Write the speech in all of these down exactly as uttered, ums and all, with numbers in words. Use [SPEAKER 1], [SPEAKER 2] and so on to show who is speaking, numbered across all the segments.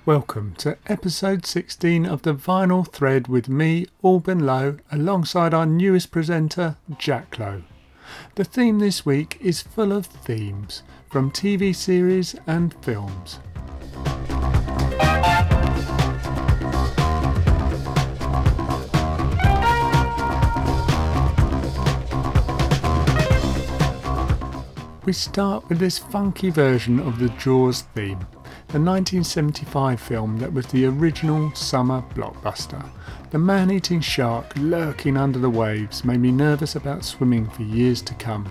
[SPEAKER 1] Welcome to episode sixteen of The Vinyl Thread with me, Alban Lowe, alongside our newest presenter, Jack Lowe. The theme this week is full of themes, from T V series and films. We start with this funky version of the Jaws theme, the nineteen seventy-five film that was the original summer blockbuster. The man-eating shark lurking under the waves made me nervous about swimming for years to come.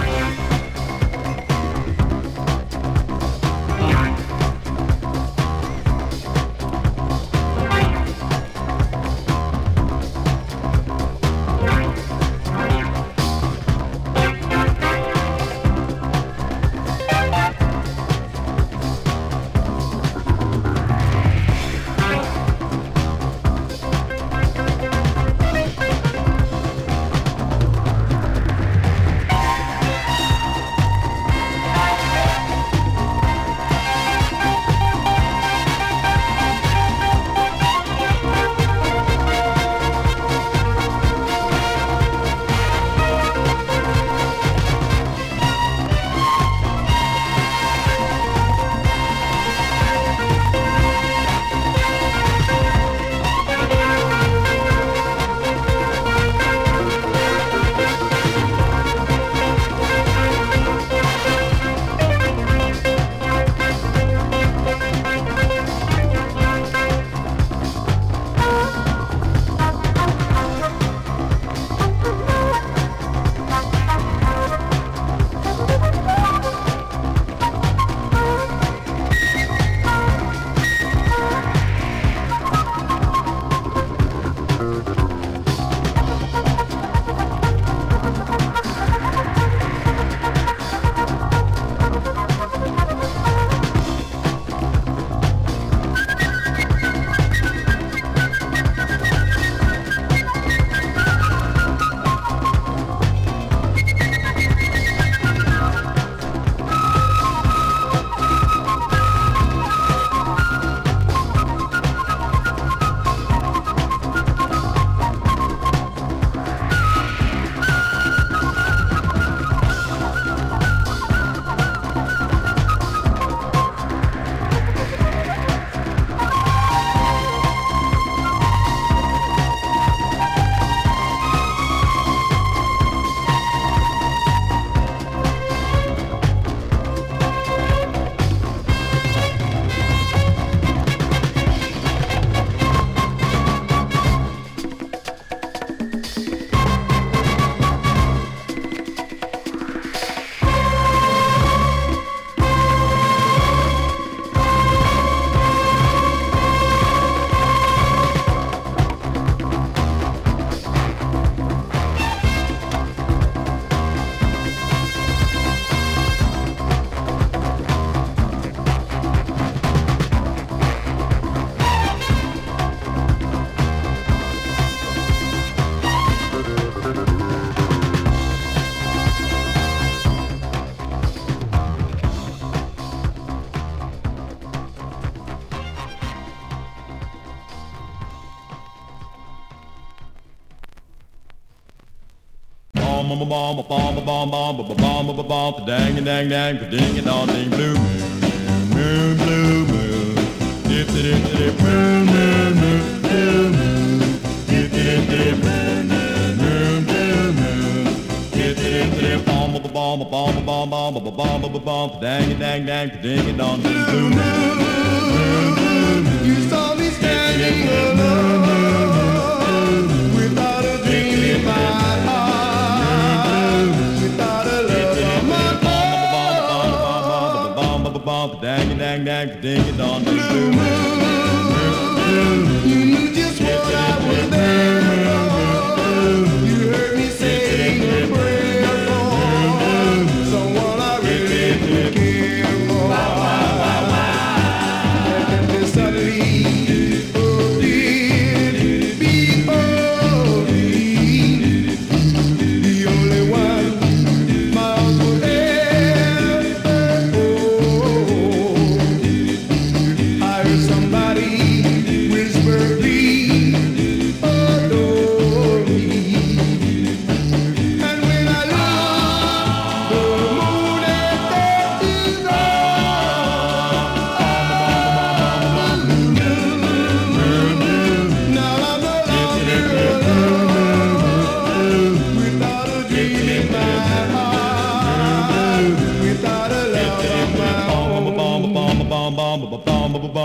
[SPEAKER 2] Bomb bomb bomb bomb bomb bomb bomb bomb dang dang dang ding and all ding blue moon moon blue moon dip dip dip moon moon moon blue moon dip dip dip moon moon blue moon dip dip dip bomb bomb bomb bomb bomb bomb bomb dang dang dang ding and all ding blue moon.
[SPEAKER 3] You saw me standing alone without a dream in my heart.
[SPEAKER 2] Dang dang dang ding it on the blue moon.
[SPEAKER 3] You knew just what I was there for. You heard me sing a prayer for someone I really did care for. And then suddenly, oh did before me, the only one my uncle ever. I heard somebody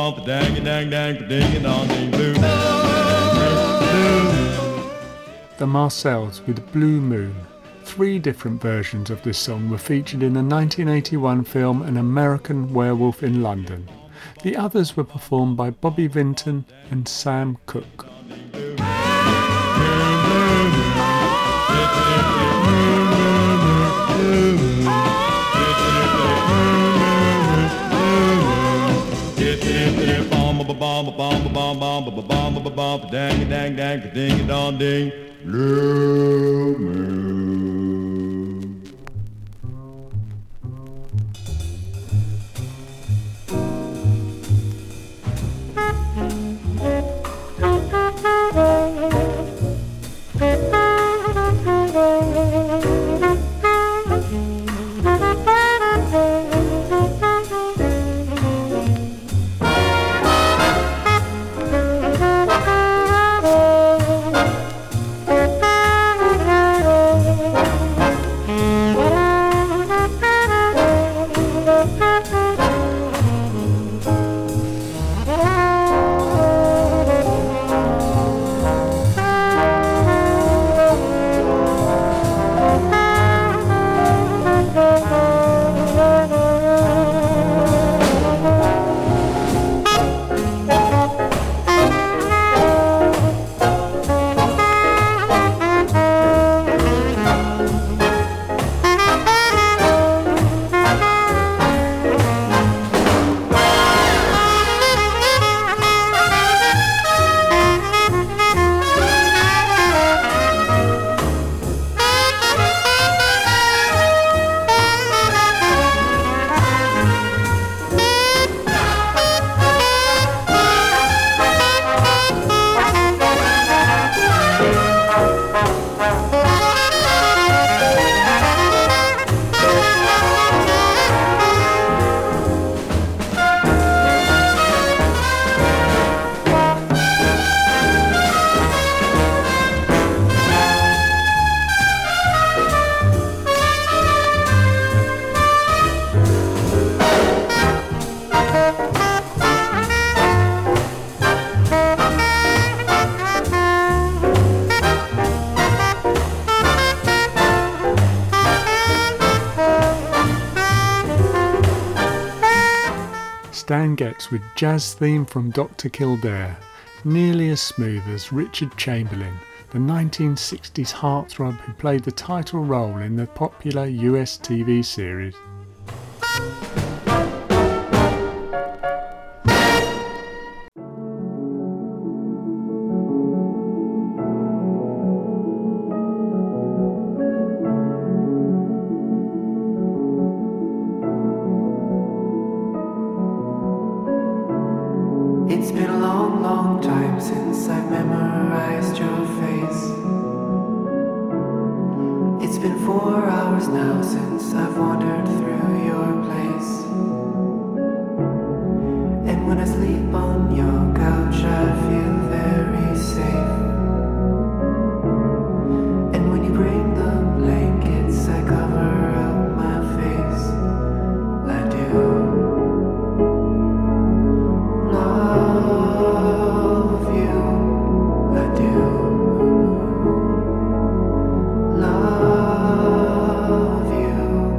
[SPEAKER 2] bum, dang it, dang, dang, ding it on, ding, blue.
[SPEAKER 1] The Marcells with Blue Moon. Three different versions of this song were featured in the nineteen eighty-one film An American Werewolf in London. The others were performed by Bobby Vinton and Sam Cooke.
[SPEAKER 2] Dang dang dang ding dong ding blue moon.
[SPEAKER 1] Stan Getz with jazz theme from Doctor Kildare, nearly as smooth as Richard Chamberlain, the nineteen sixties heartthrob who played the title role in the popular U S T V series.
[SPEAKER 4] It's been a long, long time since I've memorized your face. It's been four hours now since I've wandered through your place. And when I sleep on your couch I feel very safe. And when you bring the blankets I cover up my face. I do love you, I do love you.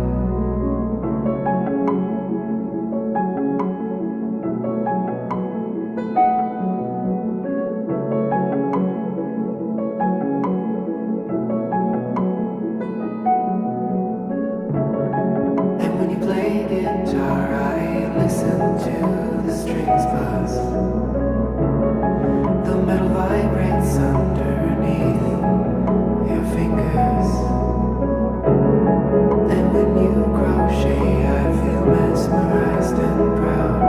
[SPEAKER 4] And when you play guitar I listen to the strings buzz. The metal vibrates underneath your fingers. And when you crochet I feel mesmerized and proud.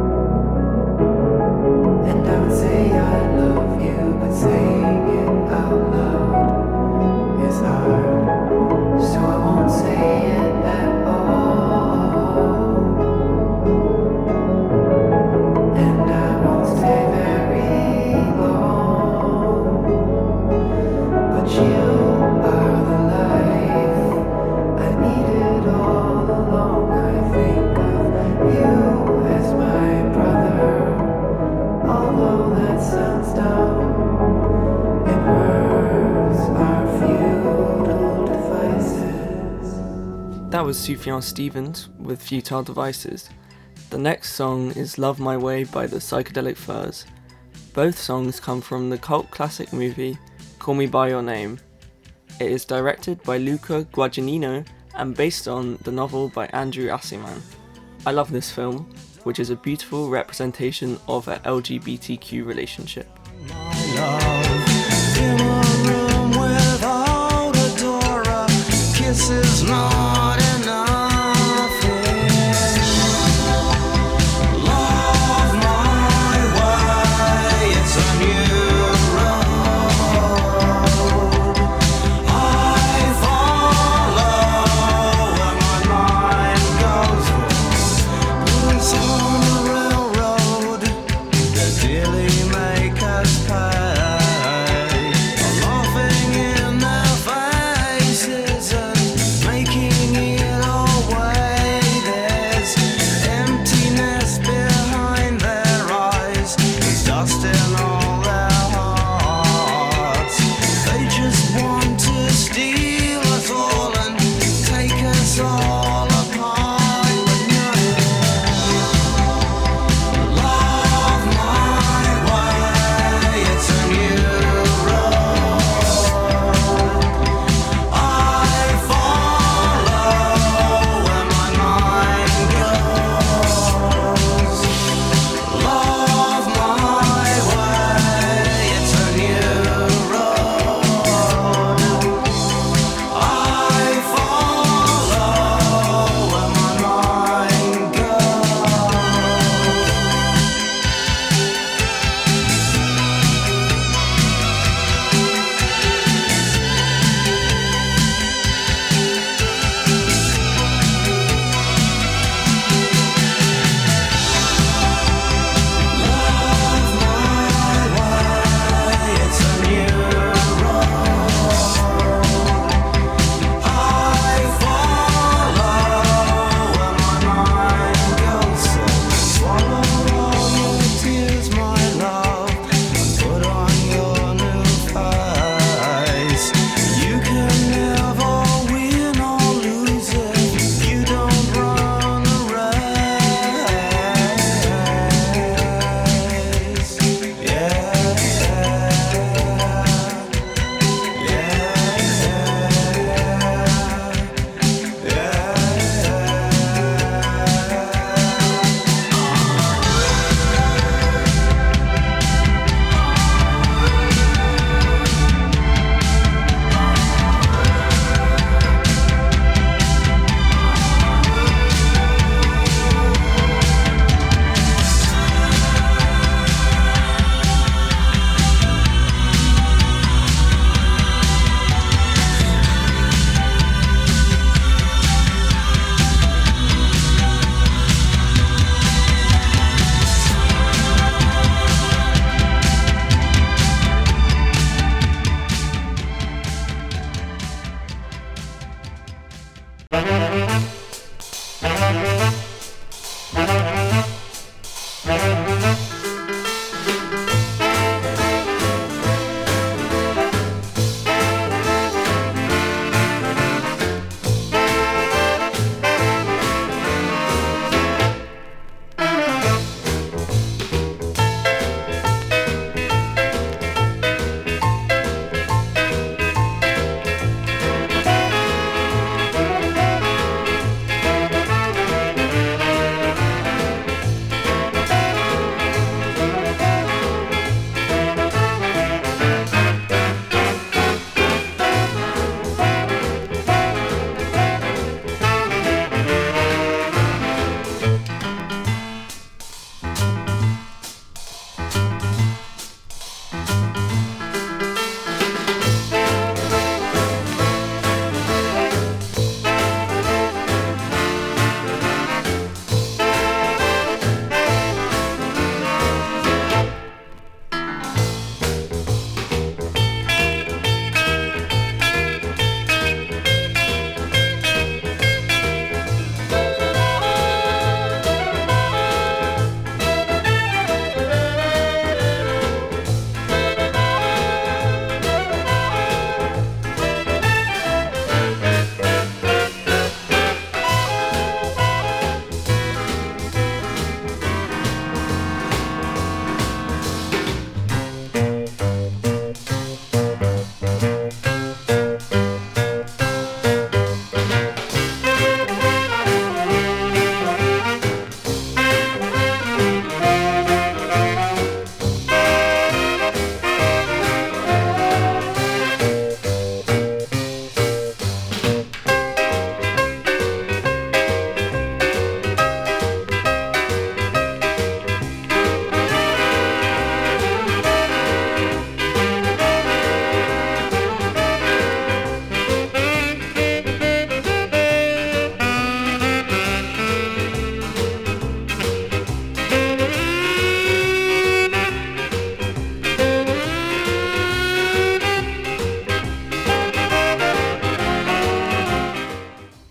[SPEAKER 4] And I would say I love you, but saying it out loud is hard. So I won't say it at all. And I won't
[SPEAKER 5] that was Sufjan Stevens with Futile Devices. The next song is Love My Way by the Psychedelic Furs. Both songs come from the cult classic movie Call Me By Your Name. It is directed by Luca Guadagnino and based on the novel by Andrew Assiman. I love this film, which is a beautiful representation of an L G B T Q relationship.
[SPEAKER 6] Is not enough. Love my way, it's a new road. I follow where my mind goes. Police on the railroad, they daily make us pay. Laughing in their faces and making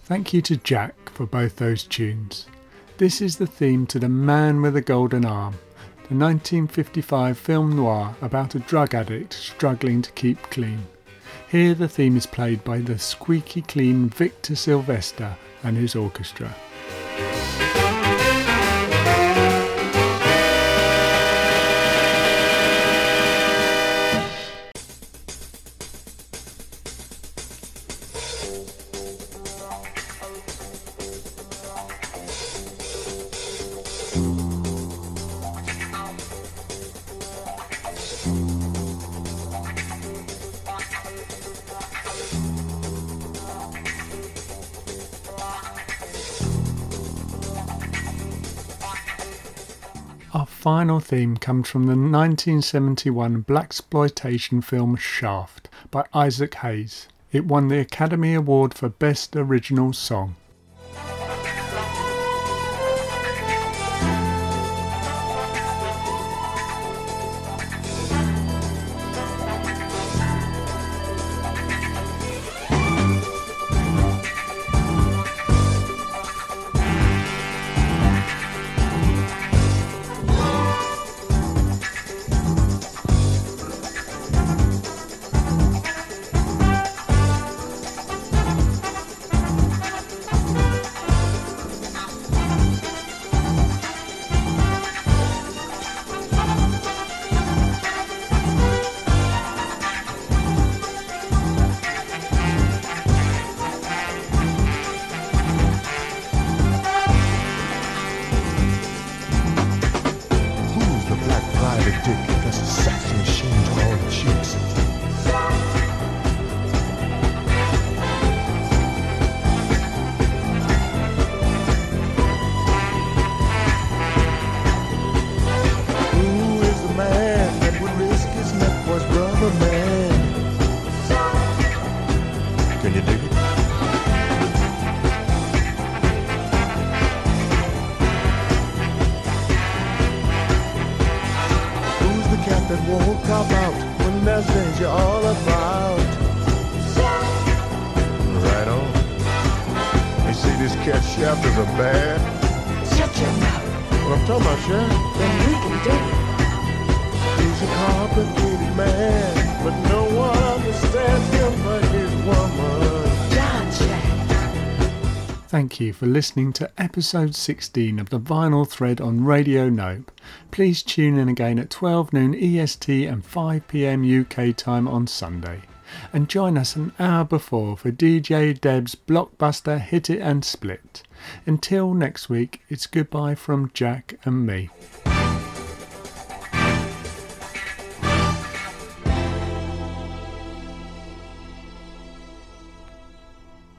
[SPEAKER 1] Thank you to Jack for both those tunes. This is the theme to The Man with a Golden Arm, the nineteen fifty-five film noir about a drug addict struggling to keep clean. Here the theme is played by the squeaky clean Victor Sylvester and his orchestra. Our final theme comes from the nineteen seventy-one blaxploitation film Shaft by Isaac Hayes. It won the Academy Award for Best Original Song.
[SPEAKER 3] Won't cop out when there's danger all about. Right on. You see, this cat Shaft is a bad.
[SPEAKER 7] Shut your mouth.
[SPEAKER 3] What I'm talking about, Shaft?
[SPEAKER 7] Then we can do it.
[SPEAKER 3] He's a complicated man, but no one understands him but his woman.
[SPEAKER 7] John Shaft.
[SPEAKER 1] Thank you for listening to episode sixteen of the Vinyl Thread on Radio Nope. Please tune in again at twelve noon E S T and five p m U K time on Sunday. And join us an hour before for D J Deb's blockbuster Hit It and Split. Until next week, it's goodbye from Jack and me.